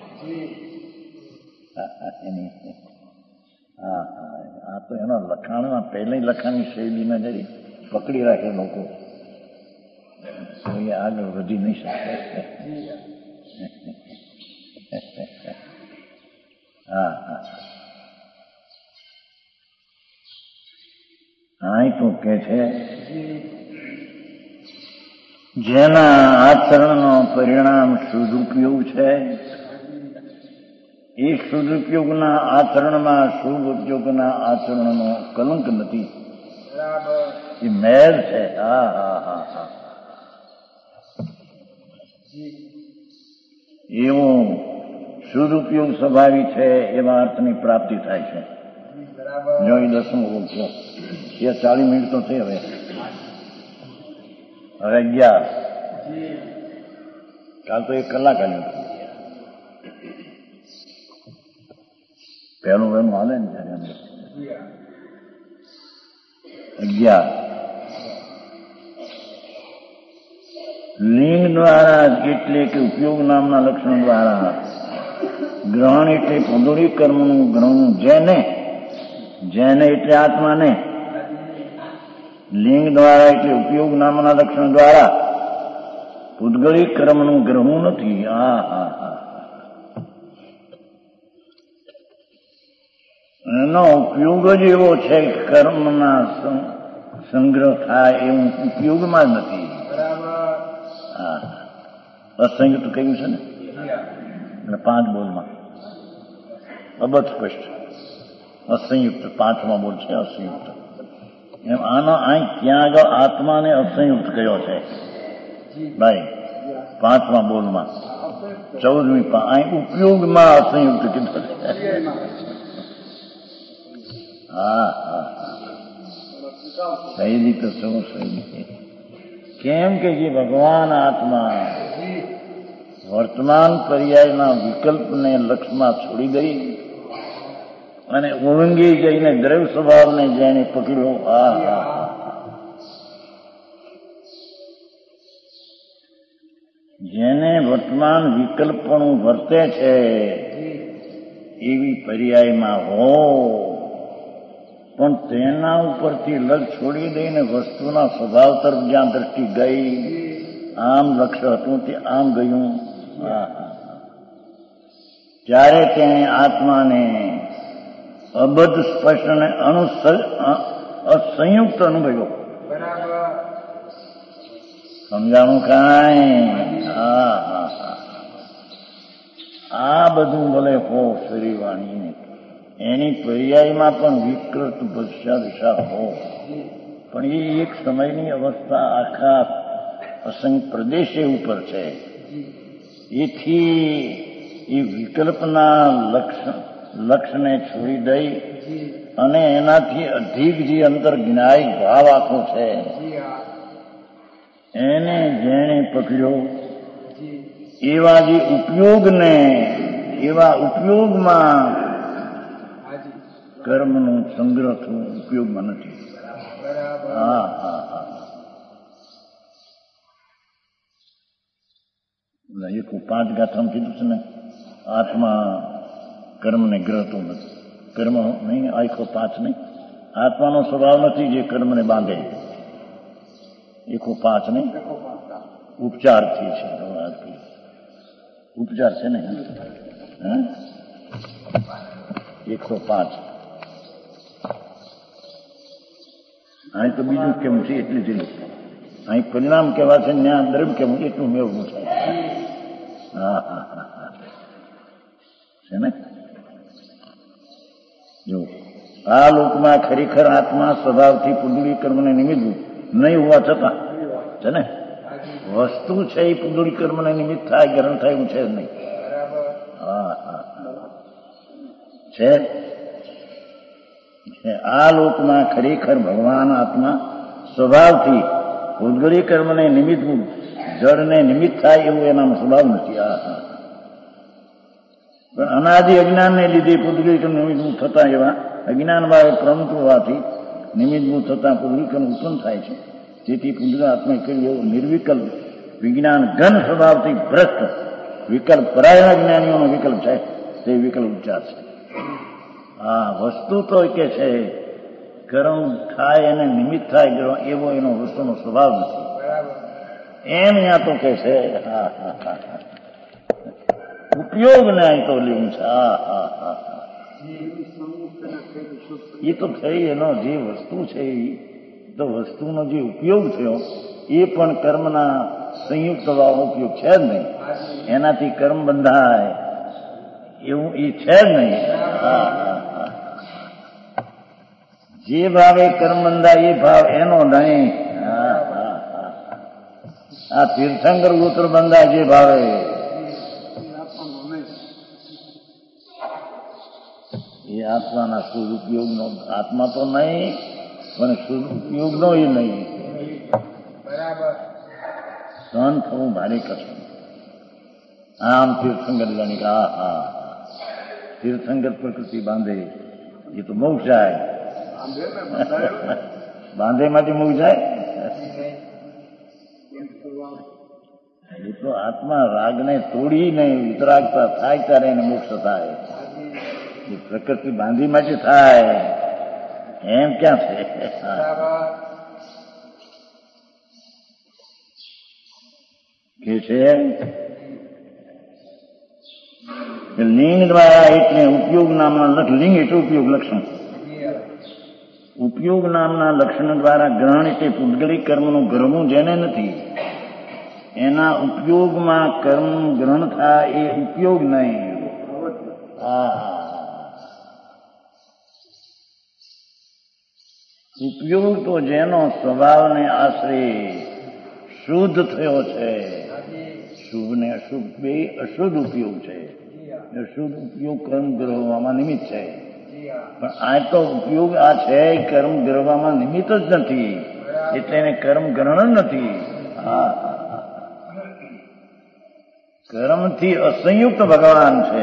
એની આ તો એના લખાણમાં પહેલી લખાણની શૈલીમાં જરી પકડી રાખે લોકો તો એ આગળ વધી નહીં શકે. હા હા હા તો કે છે જેના આચરણનો પરિણામ સદુપયોગ છે એ સદુપયોગના આચરણમાં શુભ ઉપયોગના આચરણનો કલંક નથી. એ મેર છે. હા હા હા હા એવો સદુપયોગ સ્વાભાવિક છે એવા અર્થની પ્રાપ્તિ થાય છે. જો એ 10મો બોલ છે એ 40 મિનિટ તો થઈ. હવે 11 કાલ તો 1 કલાક આવ્યું. પહેલું વહેલું હાલે ને ત્યારે 11 લિંગ દ્વારા એટલે કે ઉપયોગ નામના લક્ષણ દ્વારા ગ્રહણ એટલે પુંડરીક કર્મનું ગ્રહણ જેને એટલે આત્માને લિંગ દ્વારા એટલે ઉપયોગ નામના લક્ષણ દ્વારા પુદ્ગલિક કર્મનું ગ્રહણ નથી. હા હા હા એનો ઉપયોગ જ એવો છે કર્મના સંગ્રહ થાય એવું ઉપયોગમાં જ નથી. હા અસંયુક્ત કહ્યું છે ને એટલે 5 બોલમાં અબધ સ્પષ્ટ અસંયુક્ત 5મા બોલ છે અસંયુક્ત. એમ આનો અહીં ક્યાં આગળ આત્માને અસંયુક્ત કયો છે ભાઈ 5મા બોલમાં 14મી અહીં ઉપયોગમાં અસંયુક્ત કીધું છે. હા હા સહી રીતે શું સહી કેમ કે જે ભગવાન આત્મા વર્તમાન પર્યાયના વિકલ્પને લક્ષમાં છોડી ગઈ અને ઓળંગી જઈને દ્રવ્ય સ્વભાવને જેને પકડ્યો. હા હા જેને વર્તમાન વિકલ્પનું વર્તે છે એવી પર્યાયમાં હો પણ તેના ઉપરથી લક્ષ છોડી દઈને વસ્તુના સ્વભાવ તરફ જ્યાં દ્રષ્ટિ ગઈ આમ લક્ષ્ય હતું તે આમ ગયું. ત્યારે તેણે આત્માને અબદ્ધ સ્પષ્ટ અને અસંયુક્ત અનુભવ્યો. સમજાણું કાંઈ? હા હા હા આ બધું ભલે હો શરીરવાણી એની પર્યાયમાં પણ વિકૃત ભસ્યા હો પણ એ એક સમયની અવસ્થા આખા અસંખ્ય પ્રદેશે ઉપર છે. એથી એ વિકલ્પના લક્ષ્યને છોડી દઈ અને એનાથી અધિક જે અંતર જ્ઞાયિક ભાવ આખો છે એને જેણે પકડ્યો એવા જે ઉપયોગમાં કર્મનું સંગ્રહ થવું ઉપયોગમાં નથી. હા હા હા 105 ગાથામાં કીધું છે ને આત્મા કર્મને ગ્રહતો નથી. કર્મ નહીં 105 નહીં આત્માનો સ્વભાવ નથી જે કર્મને બાંધે. 105 નહીં ઉપચારથી છે. ઉપચાર છે ને 105 અહીં તો બીજું કેવું છે એટલું જ અહીં પરિણામ કહેવા છે ન્યા દ્રવ્ય કેવું એટલું મેળવું છે. હા હા હા છે ને જો આ લોકમાં ખરેખર આત્મા સ્વભાવથી પુંડળી કર્મને નિમિત્ત નહીં હોવા છતાં છે ને વસ્તુ છે એ પુંડળી કર્મને નિમિત્ત થાય ગ્રહણ થાય એવું છે જ નહીં. હા હા છે આ લોકમાં ખરેખર ભગવાન આત્મા સ્વભાવથી પુંડળી કર્મને નિમિત્ત જળને નિમિત્ત થાય એવું એનાનો સ્વભાવ નથી. પણ અનાદિ અજ્ઞાનને લીધે પુંડલીકર્મ નિમિત્તભૂત થતા એવા અજ્ઞાન ભાવે પ્રમુખ હોવાથી નિમિત્તભૂત થતા પુંડલીકર્મ ઉત્પન્ન થાય છે. તેથી પુંડલી આત્મા કર્યો નિર્વિકલ્પ વિજ્ઞાન ઘન સ્વભાવથી ભ્રષ્ટ વિકલ્પ પરાયણ જ્ઞાનીઓનો વિકલ્પ છે તે વિકલ્પ ઉપચાર છે. હા વસ્તુ તો કે છે કર્મ થાય અને નિમિત્ત થાય એવો એનો વસ્તુનો સ્વભાવ નથી. એમ ત્યાં તો કે છે ઉપયોગ ને અહીં તો લિંગ છે. એ તો થઈ એનો જે વસ્તુ છે એ તો વસ્તુનો જે ઉપયોગ થયો એ પણ કર્મના સંયુક્ત ભાવનો ઉપયોગ છે જ નહીં. એનાથી કર્મ બંધાય એવું એ છે જ નહીં. જે ભાવે કર્મ બંધાય એ ભાવ એનો નહીં. આ તીર્થંકર ગોત્ર બંધાય જે ભાવે એ આત્માના શુદ્ધ ઉપયોગનો આત્મા તો નહીં પણ શુદ્ધ ઉપયોગનો એ નહીં. સહન થવું ભારે કશું. આમ તીર્થંકર જાણી કે તીર્થંકર પ્રકૃતિ બાંધે એ તો મોક્ષ જાય. બાંધે માંથી મોક્ષ જાય. એ તો આત્મા રાગને તોડી નહીં વિતરાગતા થાય ત્યારે એને મોક્ષ થાય. એ પ્રકૃતિ બાંધી માટે થાય એમ ક્યાં છે? કે છે લિંગ દ્વારા એટલે ઉપયોગ નામના લિંગ એટલે ઉપયોગ લક્ષણ. ઉપયોગ નામના લક્ષણ દ્વારા ગ્રહણ એટલે પૂતગલિક કર્મનું ગ્રહવું જેને નથી એના ઉપયોગમાં કર્મ ગ્રહણ થાય એ ઉપયોગ નહીં. ઉપયોગ તો જેનો સ્વભાવને આશરે શુદ્ધ થયો છે. શુભ ને અશુભ બે અશુદ્ધ ઉપયોગ છે. અશુદ્ધ ઉપયોગ કર્મ ગ્રહવામાં નિમિત્ત છે. પણ આ તો ઉપયોગ આ છે કર્મ ગ્રહવામાં નિમિત્ત જ નથી એટલે એને કર્મ ગ્રહણ નથી. કર્મથી અસંયુક્ત ભગવાન છે.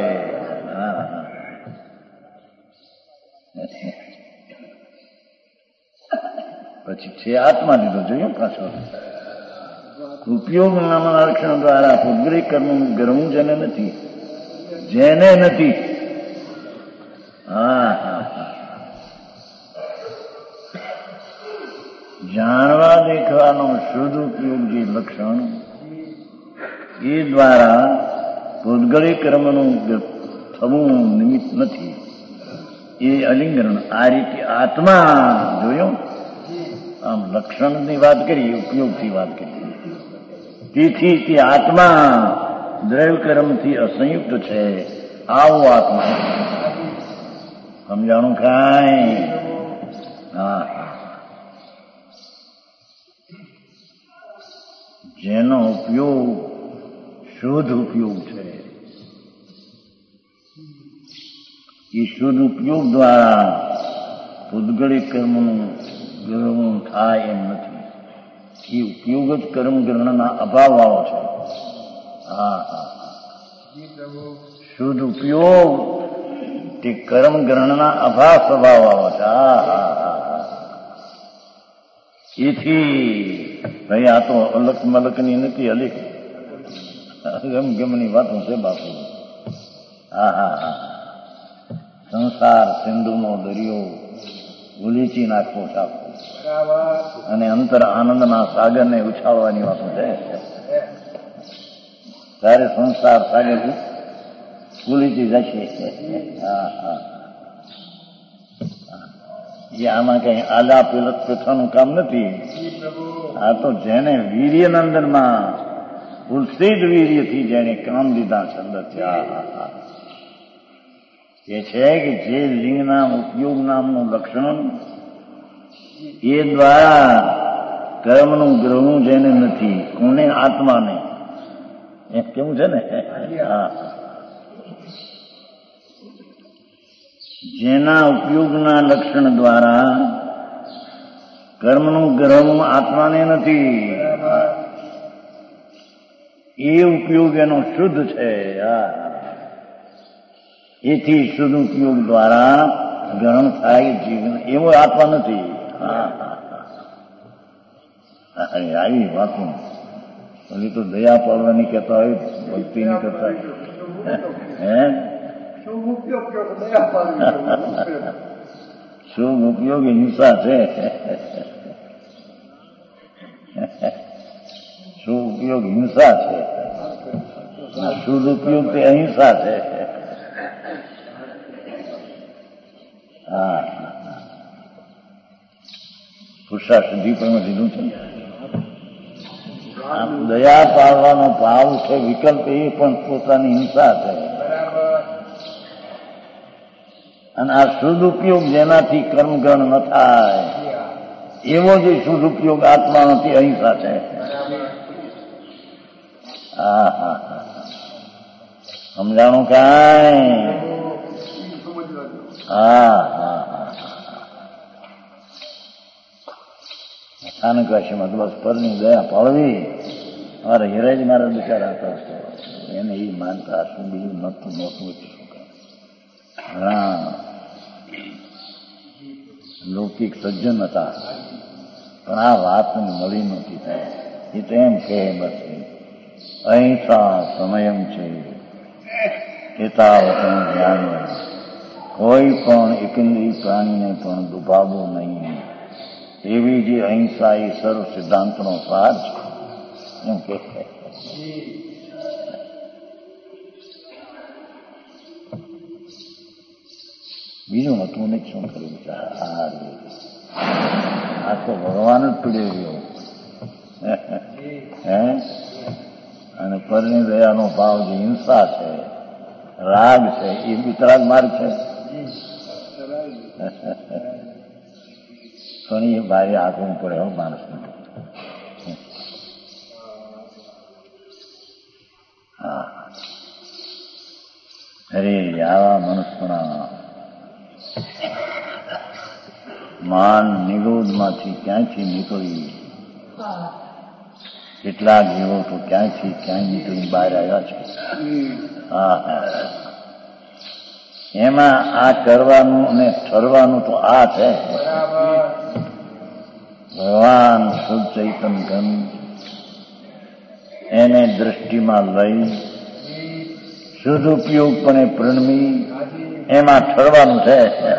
પછી છે આત્મા લીધો જોયું પાછો. ઉપયોગ નામના લક્ષણ દ્વારા પૂતગલિક કર્મનું ગ્રહવું જેને નથી જાણવા દેખવાનો શુદ્ધ ઉપયોગ જે લક્ષણ એ દ્વારા પૂતગલિક કર્મનું થવું નિમિત્ત નથી. એ અલિંગન આ રીતે આત્મા જોયું. આમ લક્ષણની વાત કરી ઉપયોગથી વાત કરી. તેથી તે આત્મા દ્રવ્ય કર્મથી અસંયુક્ત છે. આવો આત્મા સમજાણું કાંઈ? જેનો ઉપયોગ શુદ્ધ ઉપયોગ છે એ શુદ્ધ ઉપયોગ દ્વારા પૂતગલિક કર્મનું ગ્રહણ થાય એમ નથી. એ ઉપયોગ જ કર્મ ગ્રહણના અભાવ વાળો છે. શુદ્ધ ઉપયોગ તે કર્મ ગ્રહણના અભાવ સ્વભાવ વાળો છે. એથી ભાઈ આ તો અલક મલકની નથી અલિક ગમની વાતો છે બાપુ. સંસાર સિંધુનો દરિયો ઉલીચી નાખવો સાપો અને અંતર આનંદના સાગરને ઉછાળવાની વાતો છે. ત્યારે સંસાર સાગર ઉલીચી જશે. જે આમાં કઈ આલા પેલત પેથાનું કામ નથી. આ તો જેને વીર્યનંદનમાં ઉત્સિત વીર્યથી જેને કામ લીધા છે અંદરથી એ છે કે જે લિંગના ઉપયોગ નામનું લક્ષણ એ દ્વારા કર્મનું ગ્રહવું જેને નથી. કોને? આત્માને. એમ કેવું છે ને? જેના ઉપયોગના લક્ષણ દ્વારા કર્મનું ગ્રહવું આત્માને નથી એ ઉપયોગ એનો શુદ્ધ છે. એથી શુદ્ધ ઉપયોગ દ્વારા ગ્રહણ થાય જીવન એવો આત્મા નથી. આવી વાતો ઓલી તો દયા પાડવાની કહેતા હોય ભક્તિની કરતા શુભ ઉપયોગ હિંસા છે. શુભ ઉપયોગ હિંસા છે, શુદ્ધ ઉપયોગ તે અહિંસા છે. હા, પુરુષાર્થ સિદ્ધિ પણ લીધું છે. દયા પાડવાનો ભાવ છે, વિકલ્પ એ પણ પોતાની હિંસા છે. અને આ શુદ્ધ ઉપયોગ જેનાથી કર્મગ્રહણ ન થાય એવો જે શુદ્ધ ઉપયોગ આત્મા નથી, અહિંસા છે. હા હા હા, સમજાણું કાંઈ? હા હા હા, સ્થાનકવાસીમાં તો બસ પરની દયા પાડવી. મારા હિરાજ મારા બિચારા હતા, એને એ માનતા શું બીજું નતું નહોતું. ઘણા લૌકિક સજ્જન હતા, પણ આ વાત મળી નહોતી થાય. એ તો એમ કહે બસ અહિંસા સમયમ છે એતાવતનું જ્ઞાન. કોઈ પણ એકંદરી પ્રાણીને પણ દુભાવવું નહીં, એવી જે અહિંસા એ સર્વ સિદ્ધાંતનો સાર છે. એમ કે બીજું હતું ને શું કર્યું? આ તો ભગવાન જ પીડે ગયો. હે, અને પરની દયાનો ભાવ જે હિંસા છે, રાગ છે, એ વિતરાગ માર્ગ છે. ઘણી ભારે આગવું પડે હો માણસને. હા, અરે આવા મનુષ્યના માન નિરોધમાંથી ક્યાંથી નીકળી, કેટલાક જીવો તો ક્યાંથી ક્યાંય નીકળી બહાર આવ્યા છે. હા હા, એમાં આ કરવાનું અને ઠરવાનું તો આ છે. ભગવાન શુદ્ધ ચૈતન ઘન એને દ્રષ્ટિમાં લઈ શુદ્ધ ઉપયોગપણે પ્રણમી એમાં ઠરવાનું છે.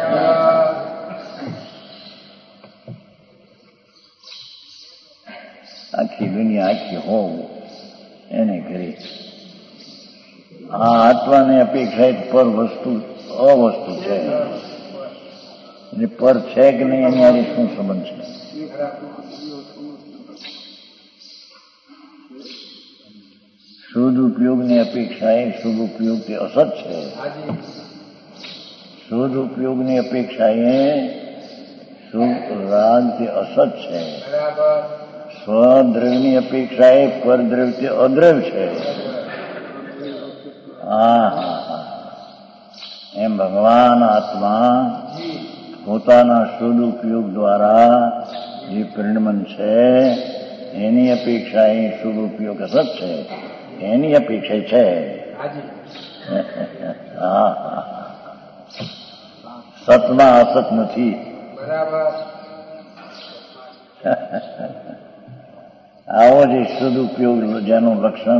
આખી દુનિયા આખી હોવ એને કરી આ આત્માની અપેક્ષા પર વસ્તુ અવસ્તુ છે. અને પર છે કે નહીં એની આજે શું સંબંધ છે? શુદ્ધ ઉપયોગની અપેક્ષા એ શુભ ઉપયોગ તે અસત છે. શુદ્ધ ઉપયોગની અપેક્ષા એ શુભ રાગ તે અસત છે. સ્વદ્રવ્યની અપેક્ષા એ પરદ્રવ્ય તે અદ્રવ્ય છે. હા હા હા, એમ ભગવાન આત્મા પોતાના શુદ્ધ ઉપયોગ દ્વારા જે પરિણમન છે એની અપેક્ષા એ શુભ ઉપયોગ અસત છે. એની અપેક્ષા છે. હા હા, સતમાં અસત નથી. આવો જે શુદ્ધ ઉપયોગ જેનું લક્ષણ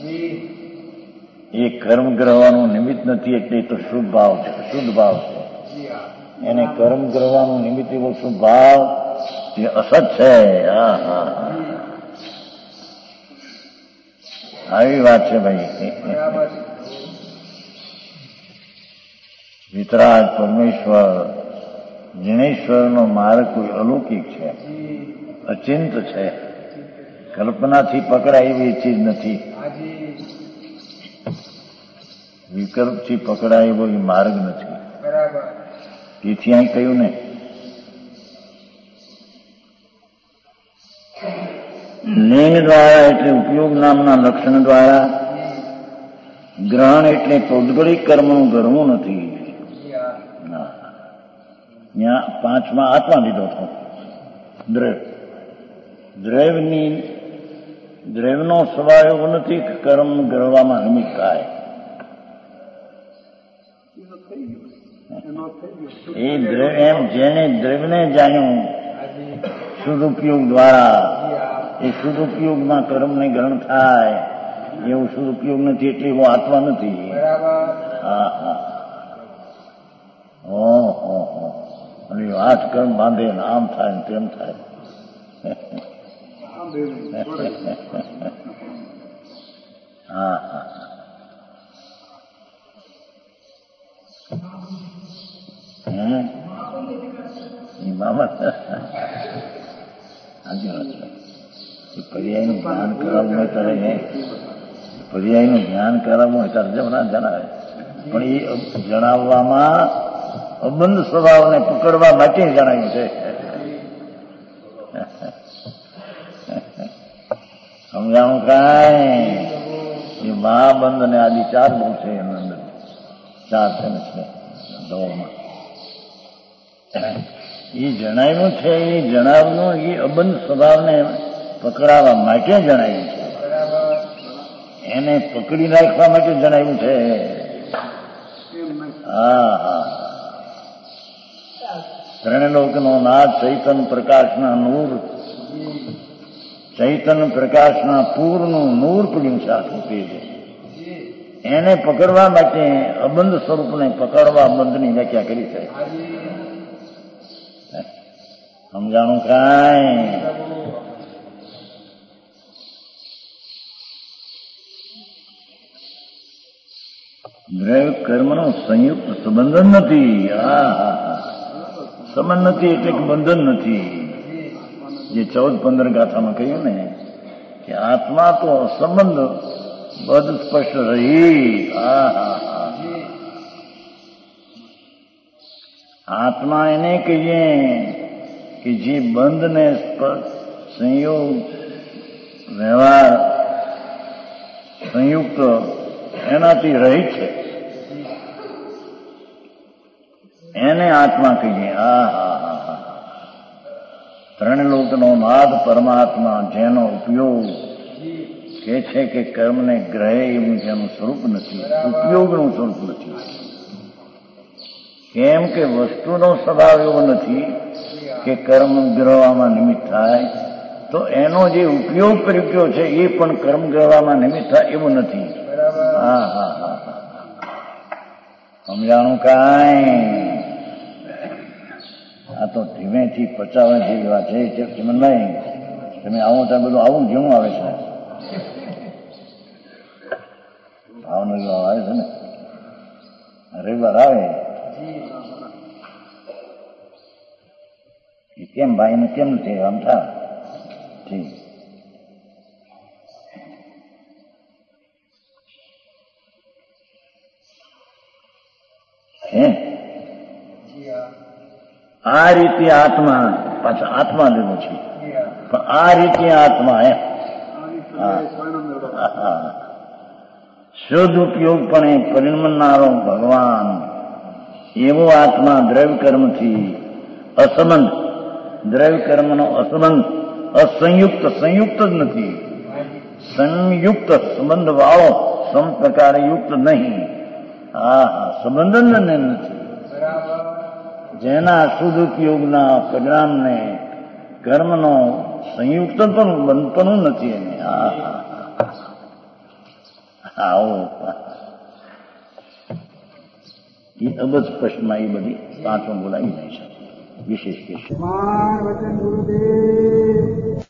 એ કર્મ ગ્રહવાનું નિમિત્ત નથી, એટલે તો શુદ્ધ ભાવ છે, શુદ્ધ ભાવ છે. એને કર્મ ગ્રહવાનું નિમિત્ત એવો શુદ્ધ ભાવ એ અસત છે. હા હા, આવી વાત છે ભાઈ. વિતરાગ પરમેશ્વર જિનેશ્વરનો માર્ગ કોઈ અલૌકિક છે, અચિંત છે, કલ્પનાથી પકડાય એવી ચીજ નથી. વિકલ્પથી પકડાય એવો એ માર્ગ નથી. તેથી અહીં કહ્યું ને લિંગ દ્વારા એટલે ઉપયોગ નામના લક્ષણ દ્વારા, ગ્રહણ એટલે પૌદ્ગલિક કર્મનું ગરવું નથી. ત્યાં પાંચમાં આત્મા લીધો હતો. દ્રવ્યનો સ્વભાવ એવો નથી કે કર્મ ગરવામાં નિમિત્ત થાય. એ એમ જેને દ્રવ્યને જાણ્યું શુદ્ધ ઉપયોગ દ્વારા, એ શુદ્ધ ઉપયોગમાં કર્મને ગ્રહણ થાય એવું શુદ્ધ ઉપયોગ નથી, એટલે એવો આત્મા નથી. હા હા, ઓહો, અને 8 કર્મ બાંધે ને આમ થાય ને તેમ થાય. હા હા એ બાબત સાચી વાત છે. પર્યાયનું જ્ઞાન કરાવવું હોય ત્યારે પર્યાયનું જ્ઞાન કરાવવું હોય ત્યારે જમણા જણાવે, પણ એ જણાવવામાં અબંધ સ્વભાવને પકડવા માટે જણાવ્યું છે. સમજાણું કાંઈ એ મહાબંધ અને આદિ 4 બહુ છે એની અંદર 4 છે દોમાં એ જણાવ્યું છે. એ જણાવનું એ અબંધ સ્વભાવને પકડાવવા માટે જણાવ્યું છે, એને પકડી રાખવા માટે જણાવ્યું છે. હા હા ત્રણલોકનો નાથ ચૈતન્ય પ્રકાશના નૂર, ચૈતન્ય પ્રકાશના પૂરનું નૂર પડ્યું છે આખું તેજ. એને પકડવા માટે અબંધ સ્વરૂપને પકડવા બંધની વ્યાખ્યા કરી છે. સમજાણું કાંઈ? દ્રવ્ય કર્મનો સંયુક્ત સંબંધન નથી. સંબંધ નથી એટલે કે બંધન નથી. જે 14-15 ગાથામાં કહ્યું ને કે આત્મા તો સંબંધ બધું સ્પષ્ટ રહી. આત્મા એને કહીએ કે જે બંધ ને સંયોગ વ્યવહાર સંયુક્ત એનાથી રહિત છે, એને આત્મા કહીએ. ત્રણલોકનો નાથ પરમાત્મા જેનો ઉપયોગ કે છે કે કર્મને ગ્રહે એવું જેનું સ્વરૂપ નથી, ઉપયોગનું સ્વરૂપ નથી. કેમ કે વસ્તુનો સ્વભાવ એવો નથી કે કર્મ ગ્રહવામાં નિમિત્ત થાય, તો એનો જે ઉપયોગ કર્યો છે એ પણ કર્મ ગ્રહવામાં નિમિત્ત થાય એવું નથી. સમજાણું કાંઈ? આ તો ધીમેથી પચાવવા જેવી વાત છે. ચિમનભાઈ તમે આવો ત્યાં બધું આવું જેવું આવે છે, ભાવનો જેવો આવે છે ને. રવિવાર આવે એ કેમ ભાઈને કેમ નથી આમ થા ઠીક. આ રીતે આત્મા પાછા આત્મા લેવો છે, પણ આ રીતે આત્મા શુદ્ધ ઉપયોગપણે પરિણમનારો ભગવાન એવો આત્મા દ્રવ્ય કર્મથી અસંબંધ, દ્રવ્ય કર્મનો અસંબંધ, અસંયુક્ત, સંયુક્ત જ નથી, સંયુક્ત સંબંધ વાળો, સમ પ્રકારે યુક્ત નહીં. સંબંધ જ નથી. જેના શુદ્ધ ઉપયોગના પરિણામને કર્મનો સંયુક્ત પણ બંધપણું નથી એને. આવો એ અબજ સ્પષ્ટમાં એ બધી વાતો બોલાવી નહીં છે. વિશેષ કે